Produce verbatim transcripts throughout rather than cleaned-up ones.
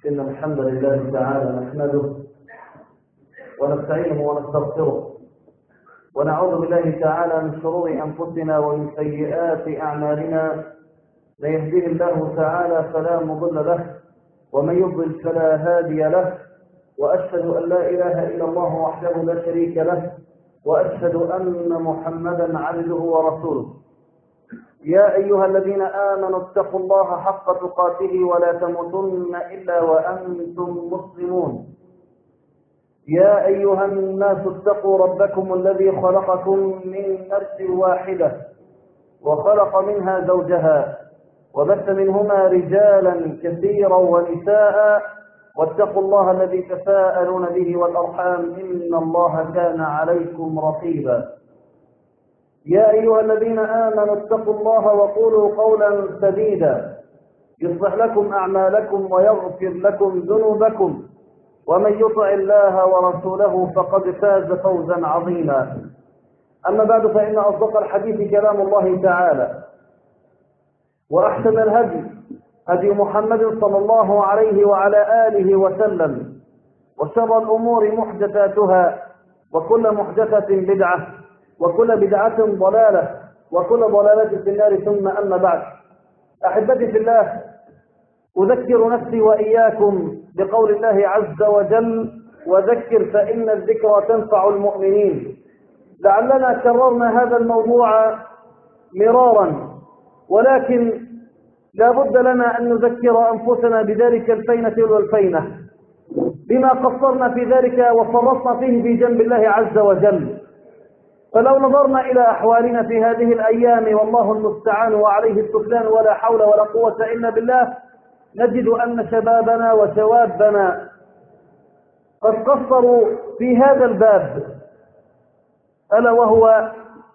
إن الحمد لله تعالى نحمده ونستعينه ونستغفره ونعوذ بالله تعالى من شرور أنفسنا ومن سيئات أعمالنا. من يهديه الله تعالى فلا مضل له ومن يضلل فلا هادي له، وأشهد أن لا إله إلا الله وحده لا شريك له، وأشهد أن محمدا عبده ورسوله. يا أيها الذين آمنوا اتقوا الله حق تقاته ولا تموتن إلا وأنتم مسلمون. يا أيها الناس اتقوا ربكم الذي خلقكم من نفس واحدة وخلق منها زوجها وبث منهما رجالا كثيرا ونساء، واتقوا الله الذي تساءلون به والأرحام إن الله كان عليكم رقيبا. يا أيها الذين آمنوا اتقوا الله وقولوا قولا سديدا يصلح لكم أعمالكم ويغفر لكم ذنوبكم، ومن يطع الله ورسوله فقد فاز فوزا عظيما. أما بعد، فإن أصدق الحديث كلام الله تعالى، وأحسن الهدي هدي محمد صلى الله عليه وعلى آله وسلم، وشر الأمور محدثاتها، وكل محدثة بدعة، وكل بدعة ضلالة، وكل ضلالة في النار. ثم أما بعد، أحبتي في الله، أذكر نفسي وإياكم بقول الله عز وجل: وذكر فإن الذكرى تنفع المؤمنين. لعلنا كررنا هذا الموضوع مرارا، ولكن لا بد لنا أن نذكر أنفسنا بذلك الفينة والفينة بما قصرنا في ذلك وفرطنا فيه في جنب الله عز وجل. فلو نظرنا إلى أحوالنا في هذه الأيام، والله المستعان وعليه السفلان، ولا حول ولا قوة إلا بالله، نجد أن شبابنا وشوابنا قد قصروا في هذا الباب، ألا وهو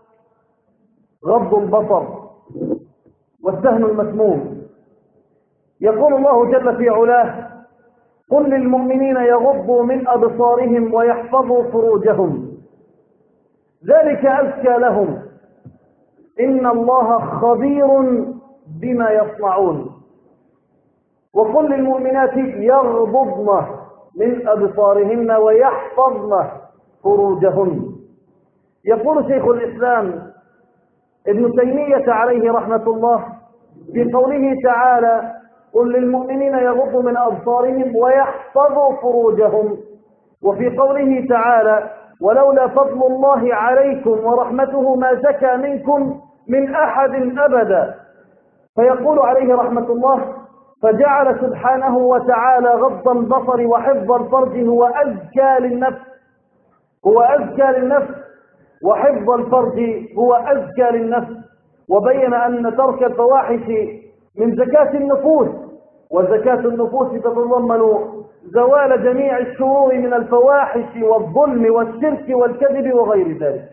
غض البصر والسهم المسموم. يقول الله جل في علاه: قل للمؤمنين يغضوا من أبصارهم ويحفظوا فروجهم ذلك أزكى لهم إن الله خبير بما يصنعون. وقل للمؤمنات يغضضن من أبصارهن ويحفظن فروجهن. يقول شيخ الإسلام ابن تيمية عليه رحمة الله في قوله تعالى: قل للمؤمنين يغضوا من أبصارهم ويحفظوا فروجهم، وفي قوله تعالى: ولولا فضل الله عليكم ورحمته ما زكى منكم من أحد أبدا. فيقول عليه رحمة الله: فجعل سبحانه وتعالى غض البصر وحفظ الفرج هو أزكى للنفس هو أزكى للنفس وحفظ الفرج هو أزكى للنفس، وبين أن ترك الفواحش من زكاة النفوس، وزكاة النفوس تتضمن زوال جميع الشرور من الفواحش والظلم والشرك والكذب وغير ذلك.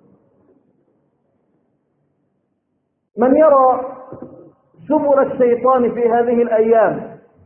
من يرى سبل الشيطان في هذه الأيام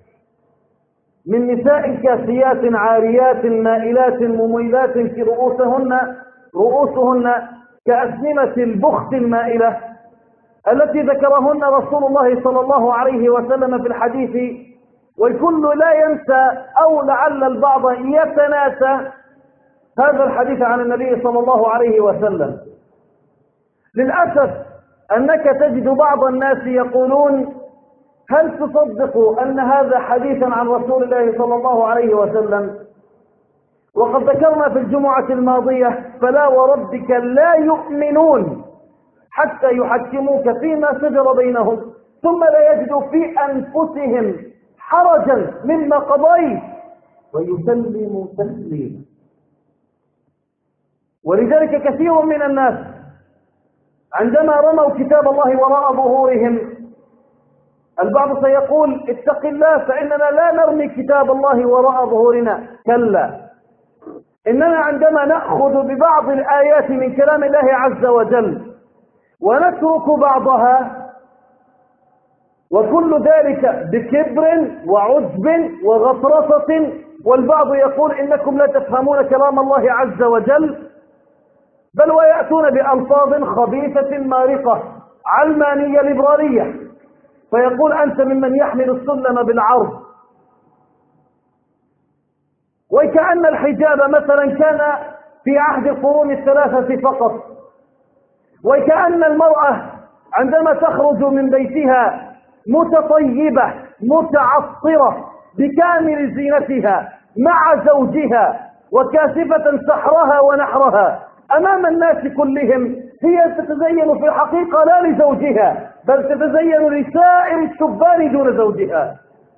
من نساء كاسيات عاريات مائلات مميلات في رؤوسهن رؤوسهن كأسنمة البخت المائلة التي ذكرهن رسول الله صلى الله عليه وسلم في الحديث، والكل لا ينسى أو لعل البعض يتناسى هذا الحديث عن النبي صلى الله عليه وسلم. للأسف أنك تجد بعض الناس يقولون: هل تصدق أن هذا حديثا عن رسول الله صلى الله عليه وسلم؟ وقد ذكرنا في الجمعة الماضية: فلا وربك لا يؤمنون حتى يحكموك فيما شجر بينهم ثم لا يجدوا في أنفسهم حرجا مما قضيت ويسلموا تسليما. ولذلك كثير من الناس عندما رموا كتاب الله وراء ظهورهم، البعض سيقول: اتق الله فإننا لا نرمي كتاب الله وراء ظهورنا. كلا، إننا عندما نأخذ ببعض الآيات من كلام الله عز وجل ونترك بعضها، وكل ذلك بكبر وعجب وغطرسة، والبعض يقول: إنكم لا تفهمون كلام الله عز وجل، بل ويأتون بألفاظ خبيثة مارقة علمانية ليبرالية، فيقول: أنت ممن يحمل السلم بالعرض وكأن الحجاب مثلا كان في عهد القرون الثلاثة فقط، وكأن المرأة عندما تخرج من بيتها متطيبة متعطرة بكامل زينتها مع زوجها وكاشفة سحرها ونحرها أمام الناس كلهم، هي تتزين في الحقيقة لا لزوجها بل تتزين لسائر الشبان دون زوجها.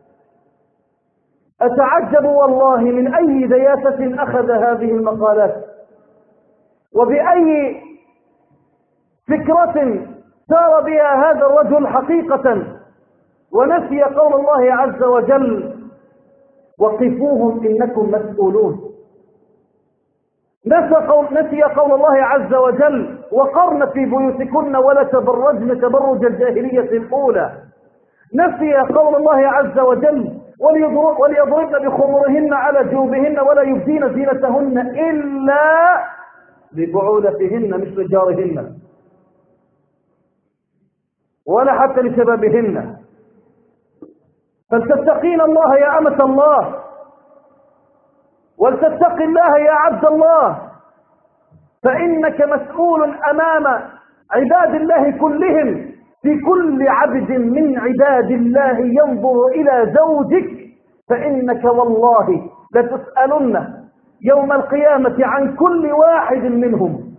أتعجب والله من أي دياسة أخذ هذه المقالات، وبأي فكرة سار بها هذا الرجل حقيقة، ونسي قول الله عز وجل: وقفوهم إنكم مسؤولون. نسي قول الله عز وجل: وقرن في بيوتكن ولا تبرجن تبرج الجاهلية الأولى. نسي قول الله عز وجل: وليضربن بخمرهن على جيوبهن ولا يبدين زينتهن إلا لبعولتهن مش لجارهن ولا حتى لشبابهن. فلتتقين الله يا أمة الله، ولتتق الله يا عبد الله، فإنك مسؤول أمام عباد الله كلهم. في كل عبد من عباد الله ينظر إلى زوجك فإنك والله لتسألن يوم القيامة عن كل واحد منهم.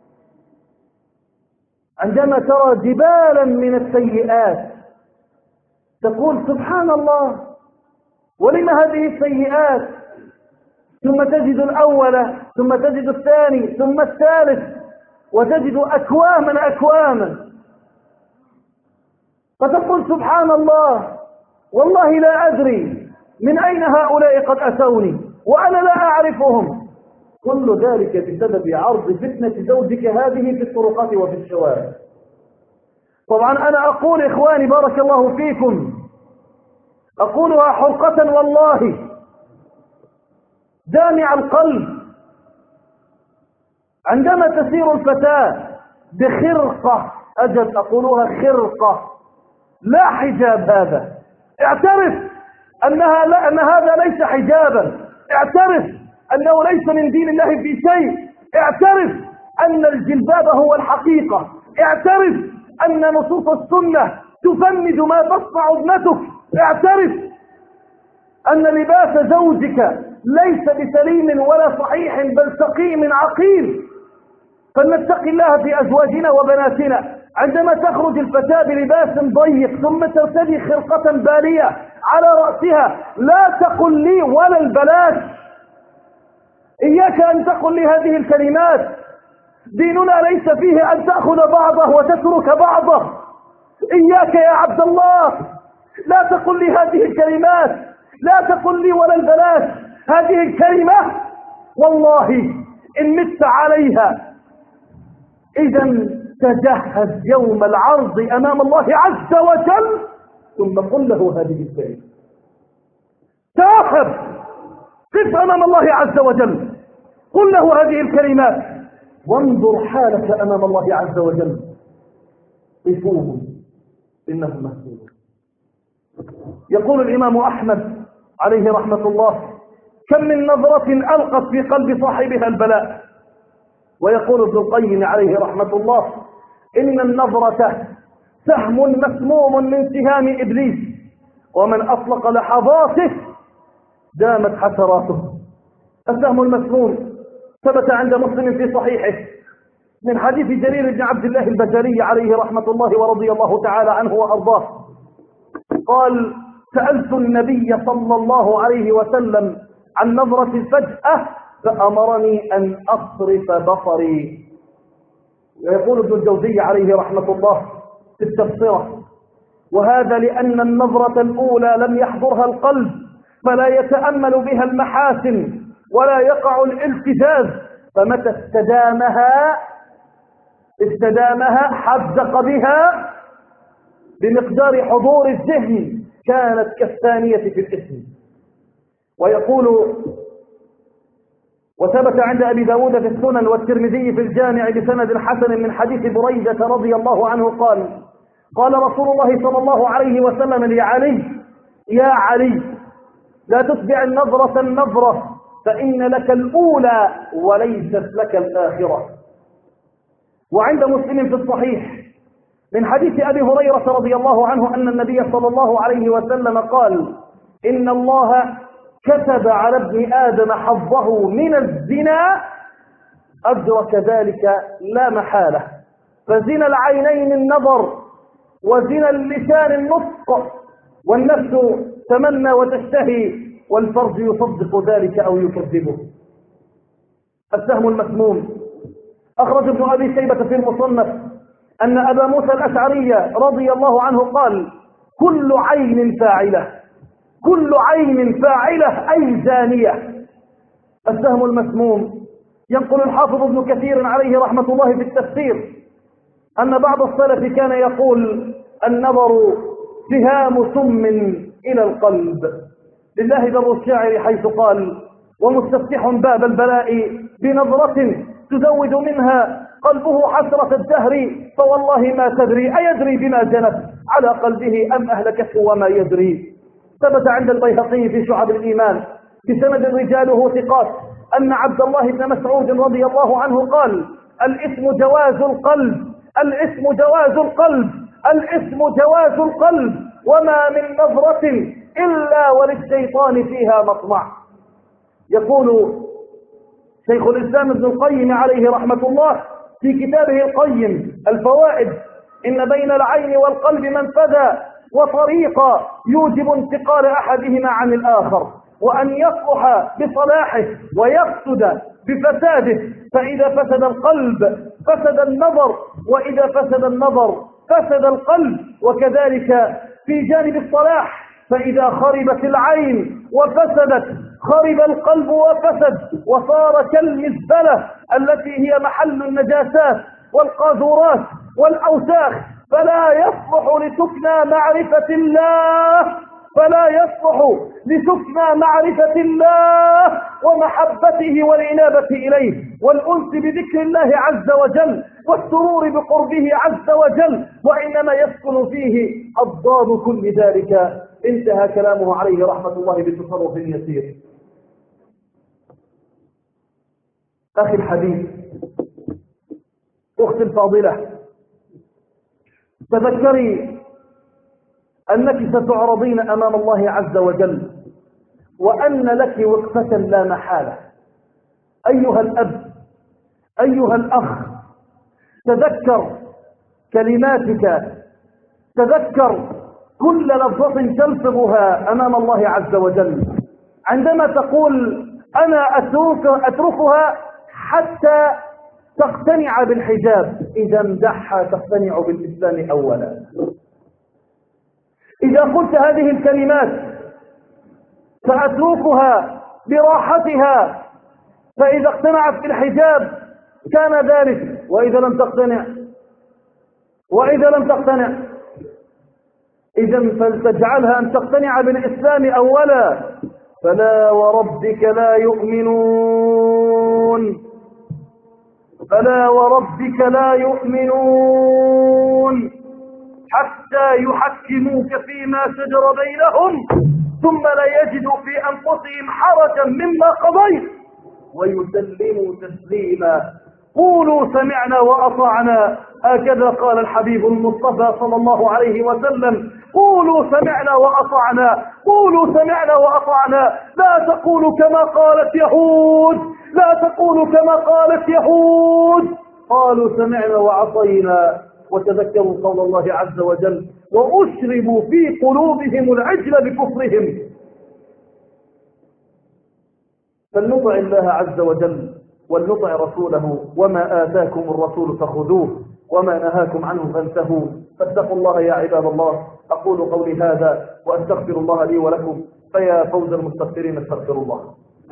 عندما ترى جبالا من السيئات تقول: سبحان الله، ولم هذه السيئات؟ ثم تجد الأول ثم تجد الثاني ثم الثالث، وتجد أكواما أكواما، فتقول: سبحان الله، والله لا أدري من أين هؤلاء قد أتوني وأنا لا أعرفهم. كل ذلك بسبب عرض فتنة زوجك هذه في الطرقات وفي الشوارع. طبعا أنا أقول إخواني بارك الله فيكم، أقولها حرقة والله دامع القلب، عندما تسير الفتاة بخرقة، أجل أقولها خرقة لا حجاب، هذا اعترف أنها لا أن هذا ليس حجابا، اعترف أنه ليس من دين الله في شيء، اعترف أن الجلباب هو الحقيقة، اعترف أن نصوص السنة تفند ما تصنع ابنتك، اعترف أن لباس زوجك ليس بسليم ولا صحيح بل سقيم عقيم. فلنتقي الله في أزواجنا وبناتنا. عندما تخرج الفتاة بلباس ضيق ثم ترتدي خرقة بالية على رأسها لا تقل لي ولا البلاش، إياك أن تقل لي هذه الكلمات. ديننا ليس فيه أن تأخذ بعضه وتترك بعضه. إياك يا عبد الله، لا تقل لي هذه الكلمات، لا تقل لي ولا البلاش. هذه الكلمة والله إن مت عليها إذا تجهز يوم العرض أمام الله عز وجل، ثم قل له هذه الكلمة. تأخذ، قف أمام الله عز وجل، قل له هذه الكلمات، وانظر حالك أمام الله عز وجل. قفوهم إنهم مسؤولون. يقول الإمام أحمد عليه رحمة الله: كم من نظرة ألقت في قلب صاحبها البلاء. ويقول ابن القيم عليه رحمة الله: إن النظرة سهم مسموم من سهام إبليس، ومن أطلق لحظاته دامت حسراته. السهم المسموم ثبت عند مسلم في صحيحه من حديث جرير بن عبد الله البجلي عليه رحمة الله ورضي الله تعالى عنه وأرضاه قال: سألت النبي صلى الله عليه وسلم عن نظرة الفجأة فأمرني أن أصرف بصري. ويقول ابن الجوزي عليه رحمة الله في التبصرة: وهذا لأن النظرة الأولى لم يحضرها القلب فلا يتأمل بها المحاسن ولا يقع الالتزاز، فمتى استدامها استدامها حدق بها بمقدار حضور الذهن كانت كالثانية في الاسم. ويقول: وثبت عند أبي داود في السنن والترمذي في الجامع بسند حسن من حديث بريدة رضي الله عنه قال: قال رسول الله صلى الله عليه وسلم لعلي: يا علي، لا تتبع النظرة النظرة فإن لك الأولى وليست لك الآخرة. وعند مسلم في الصحيح من حديث أبي هريرة رضي الله عنه أن النبي صلى الله عليه وسلم قال: إن الله كتب على ابن آدم حظه من الزنا أدرك ذلك لا محالة، فزنا العينين النظر، وزنا اللسان النطق، والنفس تمنى وتشتهي، والفرج يصدق ذلك أو يكذبه. السهم المسموم. أخرج ابن أبي شيبة في المصنف أن أبا موسى الأشعري رضي الله عنه قال: كل عين فاعلة، كل عين فاعلة أي زانية. السهم المسموم. ينقل الحافظ ابن كثير عليه رحمة الله في التفسير أن بعض السلف كان يقول: النظر سهام سم إلى القلب، لله در الشاعر حيث قال: ومستفتح باب البلاء بنظرة تزود منها قلبه حسرة الدهر، فوالله ما تدري أيدري بما جنت على قلبه أم أهلكته وما يدري. ثبت عند البيهقي في شعب الإيمان بسند رجاله ثقات أن عبد الله بن مسعود رضي الله عنه قال: الإثم جواز القلب، الإثم جواز القلب، الإثم جواز القلب، وما من نظرة إلا وللشيطان فيها مطمع. يقول شيخ الإسلام ابن القيم عليه رحمة الله في كتابه القيم الفوائد: إن بين العين والقلب منفذا وطريقا يوجب انتقال أحدهما عن الآخر، وأن يصلح بصلاحه ويفسد بفساده، فإذا فسد القلب فسد النظر، وإذا فسد النظر فسد القلب. وكذلك في جانب الصلاح، فإذا خربت العين وفسدت خرب القلب وفسد، وصار كالمزبلة التي هي محل النجاسات والقاذورات والأوساخ، فلا يصلح لسكنى معرفة الله، فلا يصلح لسكنى معرفة الله ومحبته والإنابة إليه والأنس بذكر الله عز وجل والسرور بقربه عز وجل، وإنما يسكن فيه أضداد كل ذلك. انتهى كلامه عليه رحمة الله بتصرف يسير. أخي الحبيب، أختي الفاضلة، تذكري أنك ستعرضين أمام الله عز وجل، وأن لك وقفة لا محالة. أيها الأب، أيها الأخ، تذكر كلماتك، تذكر كل لفظة تلفظها أمام الله عز وجل عندما تقول: أنا أترك أتركها حتى تقتنع بالحجاب. إذا امدحها تقتنع بالإسلام أولا. إذا قلت هذه الكلمات: سأتركها براحتها، فإذا اقتنعت بالحجاب كان ذلك، وإذا لم تقتنع وإذا لم تقتنع إذا فلتجعلها أن تقتنع بالإسلام أولا. فلا وربك لا يؤمنون، فلا وربك لا يؤمنون حتى يحكموك فيما شجر بينهم ثم لا يجدوا في أنفسهم حرجا مما قضيت ويسلموا تسليما. قولوا سمعنا وأطعنا، هكذا قال الحبيب المصطفى صلى الله عليه وسلم: قولوا سمعنا وأطعنا، قولوا سمعنا وأطعنا، لا تقولوا كما قالت يهود، لا تقولوا كما قالت يهود، قالوا سمعنا وعصينا. وتذكروا قول الله عز وجل: وأشربوا في قلوبهم العجل بكفرهم. فلنطع الله عز وجل ولنطع رسوله، وما آتاكم الرسول فخذوه وما نهاكم عنه فانتهوا، فاتقوا الله يا عباد الله. أقول قولي هذا وأستغفر الله لي ولكم، فيا فوز المستغفرين استغفر الله.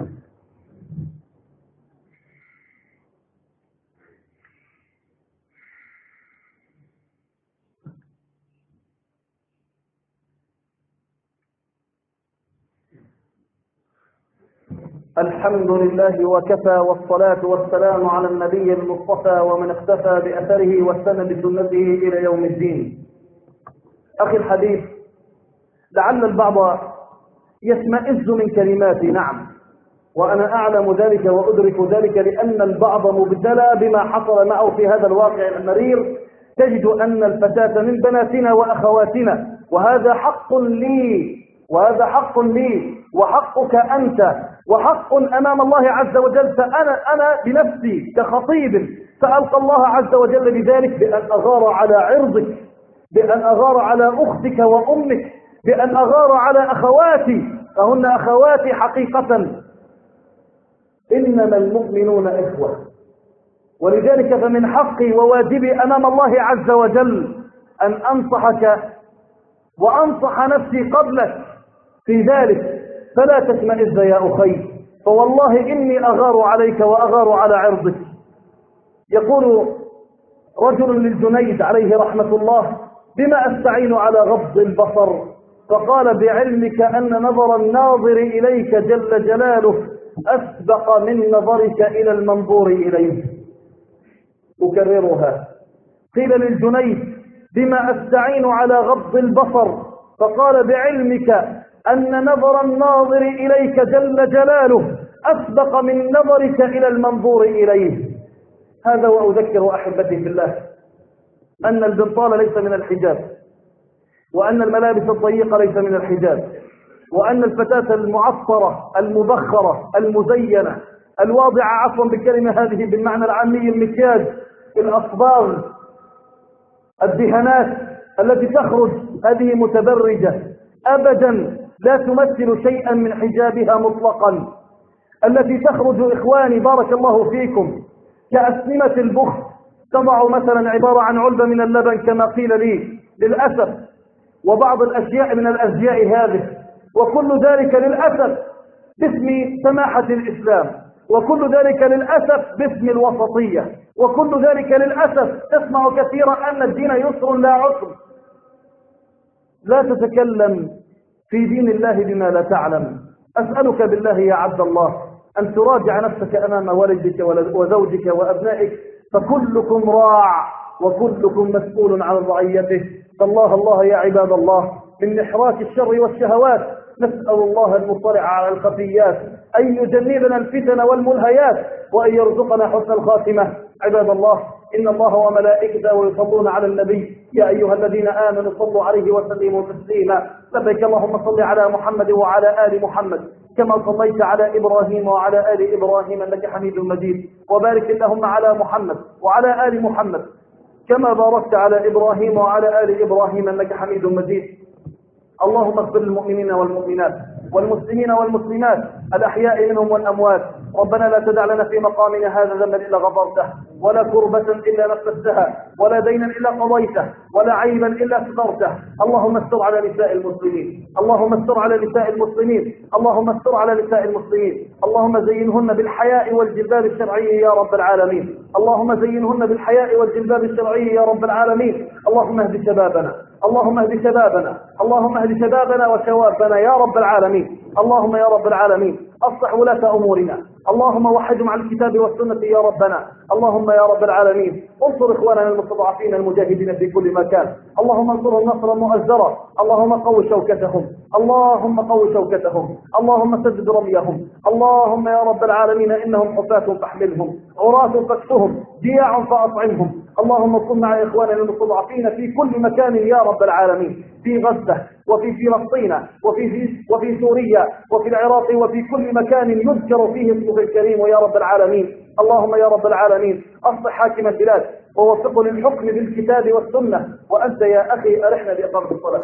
الحمد لله وكفى، والصلاة والسلام على النبي المصطفى ومن اختفى بأثره واستنى بسنته إلى يوم الدين. أخي الحبيب، لعل البعض يشمئز من كلماتي، نعم، وأنا أعلم ذلك وأدرك ذلك، لأن البعض مبتلى بما حصل معه في هذا الواقع المرير. تجد أن الفتاة من بناتنا وأخواتنا، وهذا حق لي وهذا حق لي وحقك أنت وحق أمام الله عز وجل. فأنا أنا بنفسي كخطيب سألت الله عز وجل بذلك، بأن أغار على عرضك، بأن أغار على أختك وأمك، بأن أغار على أخواتي، فهن أخواتي حقيقة. إنما المؤمنون إخوة، ولذلك فمن حقي وواجبي أمام الله عز وجل أن أنصحك وأنصح نفسي قبلك في ذلك. فلا تشمئز يا أخي، فوالله إني أغار عليك وأغار على عرضك. يقول رجل للجنيد عليه رحمة الله: بما أستعين على غض البصر؟ فقال: بعلمك أن نظر الناظر إليك جل جلاله أسبق من نظرك إلى المنظور إليه. أكررها. قيل للجنيد: بما أستعين على غض البصر؟ فقال: بعلمك أن نظر الناظر إليك جل جلاله أسبق من نظرك إلى المنظور إليه. هذا وأذكر أحبتي في الله أن البنطال ليس من الحجاب، وأن الملابس الضيقة ليس من الحجاب، وأن الفتاة المعطرة المبخرة المزينة الواضعة عفوا بالكلمة هذه بالمعنى العامي المكياج، الأصباغ، الدهانات التي تخرج هذه متبرجة أبدا لا تمثل شيئا من حجابها مطلقا. التي تخرج إخواني بارك الله فيكم كأسنمة البخت، تضع مثلا عبارة عن علبة من اللبن كما قيل لي للأسف، وبعض الأشياء من الأزياء هذه، وكل ذلك للأسف باسم سماحة الإسلام، وكل ذلك للأسف باسم الوسطية، وكل ذلك للأسف تسمع كثيرا أن الدين يسر لا عسر. لا تتكلم في دين الله بما لا تعلم. أسألك بالله يا عبد الله أن تراجع نفسك أمام والدك وزوجك وأبنائك، فكلكم راع وكلكم مسؤول عن رعيته. فالله الله يا عباد الله من محراك الشر والشهوات. نسأل الله المطلع على الخفيات أن يجنبنا الفتن والملهيات وأن يرزقنا حسن الخاتمة. عباد الله، إن الله وملائكته يصلون على النبي يا أيها الذين آمنوا صلوا عليه وسلموا تسليما. لبيك اللهم صل على محمد وعلى آل محمد كما صليت على إبراهيم وعلى آل إبراهيم إنك حميد مجيد، وبارك اللهم على محمد وعلى آل محمد كما باركت على إبراهيم وعلى آل إبراهيم إنك حميد مجيد. اللهم اغفر للمؤمنين والمؤمنات والمسلمين والمسلمات الأحياء منهم والأموات. ربنا لا تدع لنا في مقامنا هذا ذنبا إلا غفرته، ولا كربة إلا نفستها، ولا دينا إلا قضيته، ولا عيبا إلا سترته. اللهم استر على نساء المسلمين، اللهم استر على نساء المسلمين، اللهم استر على نساء المسلمين. اللهم زينهن بالحياء والجلباب الشرعي يا رب العالمين، اللهم زينهن بالحياء والجلباب الشرعي يا رب العالمين. اللهم اهد شبابنا، اللهم اهد شبابنا، اللهم اهد شبابنا وشوابنا يا رب العالمين. اللهم يا رب العالمين أصلح ولاة أمورنا، اللهم وحدهم على الكتاب والسنة يا ربنا. اللهم يا رب العالمين انصر إخواننا المستضعفين المجاهدين في كل مكان، اللهم انصرهم نصرا مؤزرا، اللهم قو شوكتهم، اللهم قو شوكتهم، اللهم سدد رميهم. اللهم يا رب العالمين إنهم حفاة فاحملهم، عراة فاكسهم، جياع فأطعمهم. اللهم كن مع إخواننا المستضعفين في كل مكان يا رب العالمين، في غزة وفي فلسطين وفي في وفي سوريا وفي العراق وفي كل مكان يذكر فيه اسمك الكريم يا رب العالمين. اللهم يا رب العالمين أصلح حاكم البلاد ووفقه للحكم بالكتاب والسنة. وأنت يا أخي أرحنا بإقامة الصلاة.